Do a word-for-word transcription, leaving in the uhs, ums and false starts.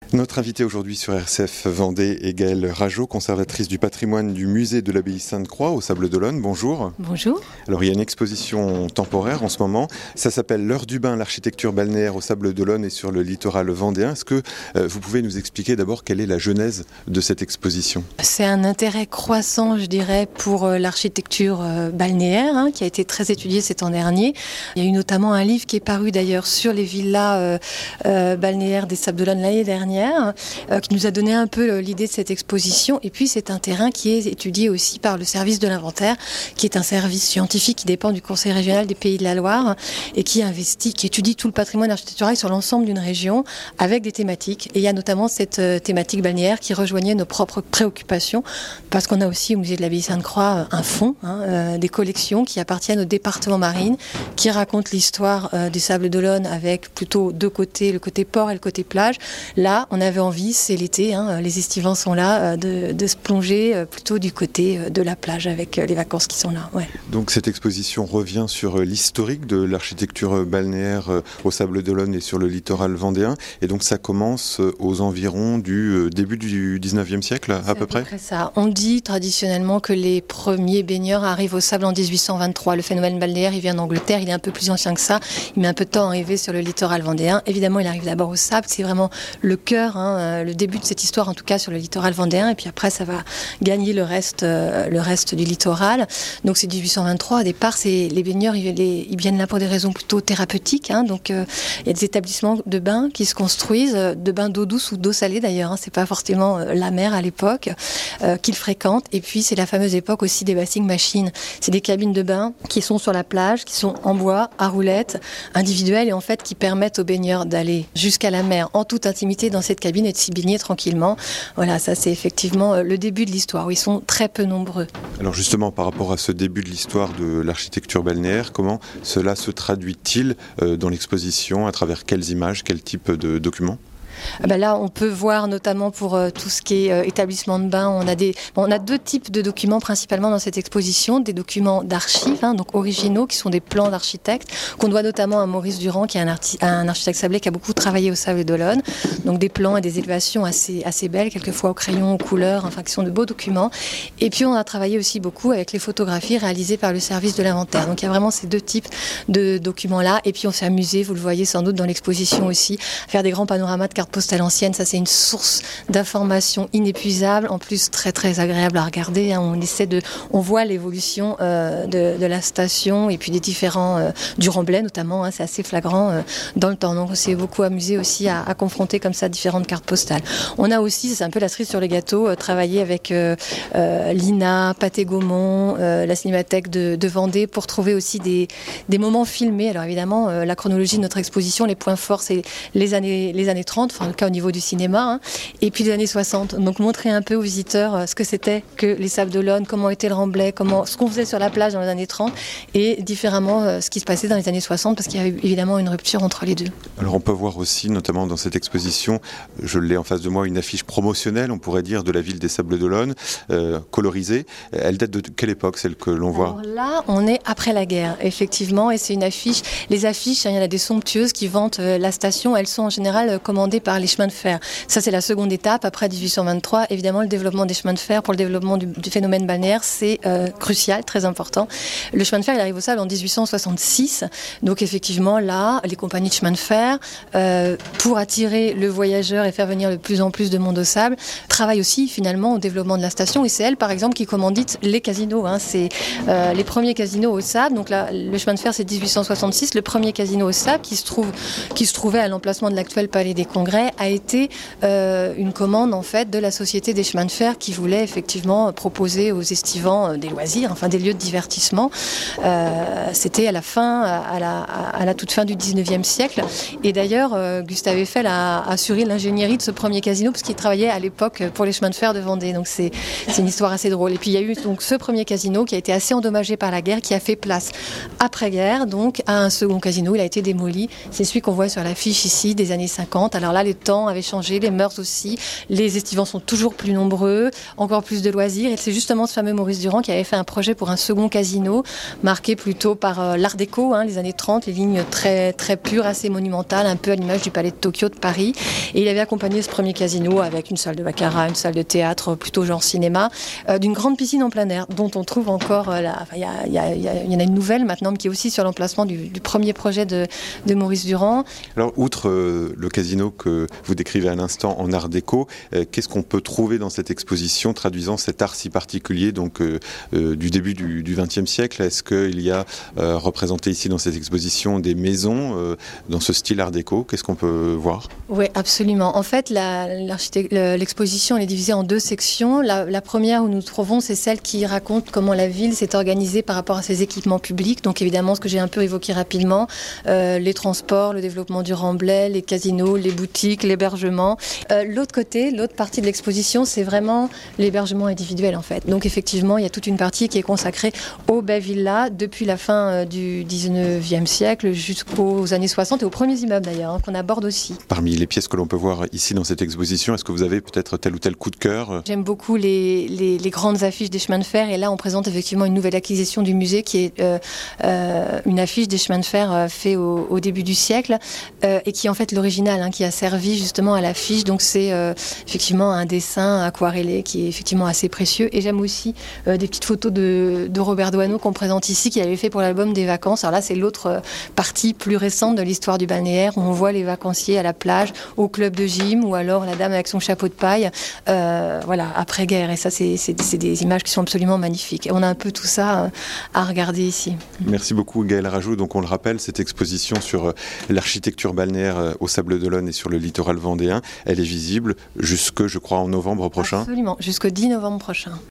Notre invitée aujourd'hui sur R C F Vendée est Gaëlle Rageot, conservatrice du patrimoine du musée de l'abbaye Sainte-Croix au Sables d'Olonne. Bonjour. Bonjour. Alors il y a une exposition temporaire en ce moment, ça s'appelle L'heure du bain, l'architecture balnéaire au Sables d'Olonne et sur le littoral vendéen. Est-ce que euh, vous pouvez nous expliquer d'abord quelle est la genèse de cette exposition ? C'est un intérêt croissant, je dirais, pour euh, l'architecture euh, balnéaire, hein, qui a été très étudiée ces temps derniers. Il y a eu notamment un livre qui est paru d'ailleurs sur les villas euh, euh, balnéaires des Sables d'Olonne l'année dernière, euh, qui nous a donné un peu euh, l'idée de cette exposition. Et puis c'est un terrain qui est étudié aussi par le service de l'inventaire, qui est un service scientifique qui dépend du Conseil régional des Pays de la Loire et qui investit, qui étudie tout le patrimoine architectural sur l'ensemble d'une région avec des thématiques. Et il y a notamment cette euh, thématique balnéaire qui rejoignait nos propres préoccupations, parce qu'on a aussi au musée de l'abbaye Sainte-Croix un fonds, hein, euh, des collections qui appartiennent au département marine, qui racontent l'histoire euh, des Sables d'Olonne avec plutôt deux côtés, le côté port et le côté plage. Là, on avait envie, c'est l'été, hein, les estivants sont là, euh, de, de se plonger euh, plutôt du côté euh, de la plage avec euh, les vacances qui sont là. Ouais. Donc cette exposition revient sur euh, l'historique de l'architecture balnéaire euh, au Sables d'Olonne et sur le littoral vendéen. Et donc ça commence euh, aux environs du euh, début du dix-neuvième siècle, à, à peu près. C'est ça. On dit traditionnellement que les premiers baigneurs arrivent au Sable en dix-huit cent vingt-trois. Le phénomène balnéaire, il vient d'Angleterre, il est un peu plus ancien que ça. Il met un peu de temps à arriver sur le littoral vendéen. Évidemment, il arrive d'abord au Sable. C'est vraiment le cœur, hein, le début de cette histoire, en tout cas sur le littoral vendéen. Et puis après, ça va gagner le reste, euh, le reste du littoral. Donc c'est dix-huit cent vingt-trois. Au départ, c'est, les baigneurs, ils, les, ils viennent là pour des raisons plutôt thérapeutiques. Hein. Donc euh, il y a des établissements de bains qui se construisent, de bains d'eau douce ou d'eau salée d'ailleurs. Hein. C'est pas forcément euh, la mer à l'époque euh, qu'ils fréquentent. Et puis c'est la fameuse époque aussi des bathing machines. C'est des cabines de bain qui sont sur la plage, qui sont en bois, à roulettes, individuelles et en fait qui permettent aux baigneurs d'aller jusqu'à la mer en toute intimité dans cette cabine et de s'y baigner tranquillement. Voilà, ça c'est effectivement le début de l'histoire où ils sont très peu nombreux. Alors justement, par rapport à ce début de l'histoire de l'architecture balnéaire, comment cela se traduit-il euh, dans l'exposition, à travers quelles images, quel type de documents ? Ben là, on peut voir notamment pour euh, tout ce qui est euh, établissement de bain, on a des, bon, on a deux types de documents principalement dans cette exposition, des documents d'archives, hein, donc originaux, qui sont des plans d'architectes, qu'on doit notamment à Maurice Durand, qui est un, arti- un architecte sablé qui a beaucoup travaillé au Sables d'Olonne, donc des plans et des élévations assez, assez belles, quelquefois au crayon, aux couleurs, enfin qui sont de beaux documents. Et puis on a travaillé aussi beaucoup avec les photographies réalisées par le service de l'inventaire. Donc il y a vraiment ces deux types de documents-là. Et puis on s'est amusé, vous le voyez sans doute dans l'exposition aussi, à faire des grands panoramas de cartes postale ancienne, ça c'est une source d'informations inépuisable, en plus très très agréable à regarder. Hein. On essaie de, on voit l'évolution euh, de, de la station et puis des différents euh, du Remblai notamment. Hein, c'est assez flagrant euh, dans le temps. Donc on s'est beaucoup amusé aussi à, à confronter comme ça différentes cartes postales. On a aussi, c'est un peu la cerise sur le gâteau, euh, travaillé avec euh, euh, l'I N A, Pathé Gaumont, euh, la Cinémathèque de, de Vendée pour trouver aussi des, des moments filmés. Alors évidemment, euh, la chronologie de notre exposition, les points forts, c'est les années les années trente. Enfin, le cas au niveau du cinéma, hein, et puis les années soixante. Donc montrer un peu aux visiteurs euh, ce que c'était que les Sables d'Olonne, comment était le Remblai, comment, ce qu'on faisait sur la plage dans les années trente, et différemment euh, ce qui se passait dans les années soixante, parce qu'il y a eu évidemment une rupture entre les deux. Alors on peut voir aussi, notamment dans cette exposition, je l'ai en face de moi, une affiche promotionnelle, on pourrait dire, de la ville des Sables d'Olonne, euh, colorisée. Elle date de quelle époque, celle que l'on voit ? Alors là, on est après la guerre, effectivement, et c'est une affiche. Les affiches, hein, il y en a des somptueuses qui vantent euh, la station, elles sont en général euh, commandées par les chemins de fer. Ça, c'est la seconde étape. Après dix-huit cent vingt-trois, évidemment, le développement des chemins de fer pour le développement du, du phénomène balnéaire, c'est euh, crucial, très important. Le chemin de fer, il arrive au Sable en dix-huit cent soixante-six. Donc, effectivement, là, les compagnies de chemin de fer, euh, pour attirer le voyageur et faire venir de plus en plus de monde au Sable, travaillent aussi, finalement, au développement de la station. Et c'est elle, par exemple, qui commanditent les casinos. Hein. C'est euh, les premiers casinos au Sable. Donc, là, le chemin de fer, c'est dix-huit cent soixante-six. Le premier casino au Sable, qui se trouve, qui se trouvait à l'emplacement de l'actuel Palais des Congrès, a été euh, une commande en fait de la Société des chemins de fer qui voulait effectivement proposer aux estivants euh, des loisirs, enfin des lieux de divertissement. Euh, c'était à la fin, à la, à la toute fin du dix-neuvième siècle. Et d'ailleurs, euh, Gustave Eiffel a assuré l'ingénierie de ce premier casino parce qu'il travaillait à l'époque pour les chemins de fer de Vendée. Donc c'est, c'est une histoire assez drôle. Et puis il y a eu donc ce premier casino qui a été assez endommagé par la guerre, qui a fait place après-guerre donc à un second casino. Il a été démoli. C'est celui qu'on voit sur l'affiche ici des années cinquante. Alors là, voilà, les temps avaient changé, les mœurs aussi. Les estivants sont toujours plus nombreux, encore plus de loisirs. Et c'est justement ce fameux Maurice Durand qui avait fait un projet pour un second casino, marqué plutôt par euh, l'art déco, hein, les années trente, les lignes très, très pures, assez monumentales, un peu à l'image du Palais de Tokyo de Paris. Et il avait accompagné ce premier casino avec une salle de baccarat, une salle de théâtre, plutôt genre cinéma, euh, d'une grande piscine en plein air, dont on trouve encore, euh, la, enfin, y a, y a, y a, y en a une nouvelle maintenant, qui est aussi sur l'emplacement du, du premier projet de, de Maurice Durand. Alors, outre euh, le casino que vous décrivez à l'instant en art déco, euh, qu'est-ce qu'on peut trouver dans cette exposition traduisant cet art si particulier, donc euh, euh, du début du vingtième siècle? Est-ce qu'il y a euh, représenté ici dans cette exposition des maisons euh, dans ce style art déco? Qu'est-ce qu'on peut voir? Oui, absolument. En fait, la, l'exposition elle est divisée en deux sections. La, la première où nous trouvons, c'est celle qui raconte comment la ville s'est organisée par rapport à ses équipements publics. Donc évidemment, ce que j'ai un peu évoqué rapidement, euh, les transports, le développement du Remblai, les casinos, les boutiques, l'hébergement. Euh, l'autre côté, l'autre partie de l'exposition, c'est vraiment l'hébergement individuel en fait. Donc effectivement, il y a toute une partie qui est consacrée aux baies villas depuis la fin euh, du dix-neuvième siècle jusqu'aux années soixante et aux premiers immeubles d'ailleurs, hein, qu'on aborde aussi. Parmi les pièces que l'on peut voir ici dans cette exposition, est-ce que vous avez peut-être tel ou tel coup de cœur? J'aime beaucoup les, les, les grandes affiches des chemins de fer et là on présente effectivement une nouvelle acquisition du musée qui est euh, euh, une affiche des chemins de fer euh, fait au, au début du siècle euh, et qui est en fait l'original, hein, qui a servi justement à l'affiche. Donc c'est euh, effectivement un dessin aquarellé qui est effectivement assez précieux. Et j'aime aussi euh, des petites photos de, de Robert Doisneau qu'on présente ici, qu'il avait fait pour l'album des vacances. Alors là c'est l'autre euh, partie plus récente de l'histoire du balnéaire où on voit les vacanciers à la plage, au club de gym ou alors la dame avec son chapeau de paille, euh, voilà, après-guerre. Et ça c'est, c'est, c'est des images qui sont absolument magnifiques. Et on a un peu tout ça euh, à regarder ici. Merci beaucoup Gaëlle Rajou. Donc on le rappelle, cette exposition sur l'architecture balnéaire au Sable d'Olonne et sur le littoral vendéen, elle est visible jusque, je crois, en novembre prochain. Absolument, jusqu'au dix novembre prochain.